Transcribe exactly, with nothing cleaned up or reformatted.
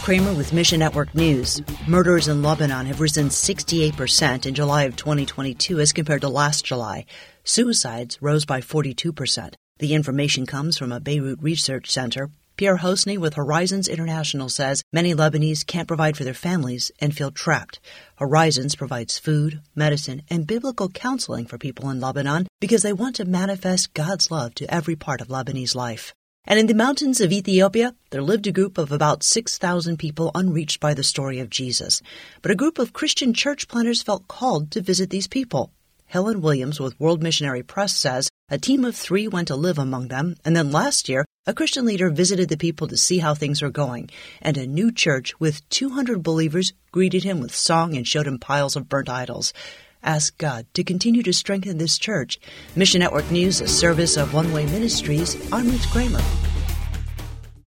Kramer with Mission Network News. Murders in Lebanon have risen sixty-eight percent in July of twenty twenty-two as compared to last July. Suicides rose by forty-two percent. The information comes from a Beirut research center. Pierre Hosny with Horizons International says many Lebanese can't provide for their families and feel trapped. Horizons provides food, medicine, and biblical counseling for people in Lebanon because they want to manifest God's love to every part of Lebanese life. And in the mountains of Ethiopia, there lived a group of about six thousand people unreached by the story of Jesus. But a group of Christian church planters felt called to visit these people. Helen Williams with World Missionary Press says a team of three went to live among them, and then last year, a Christian leader visited the people to see how things are going, and a new church with two hundred believers greeted him with song and showed him piles of burnt idols. Ask God to continue to strengthen this church. Mission Network News, a service of One Way Ministries. I'm Ruth Kramer.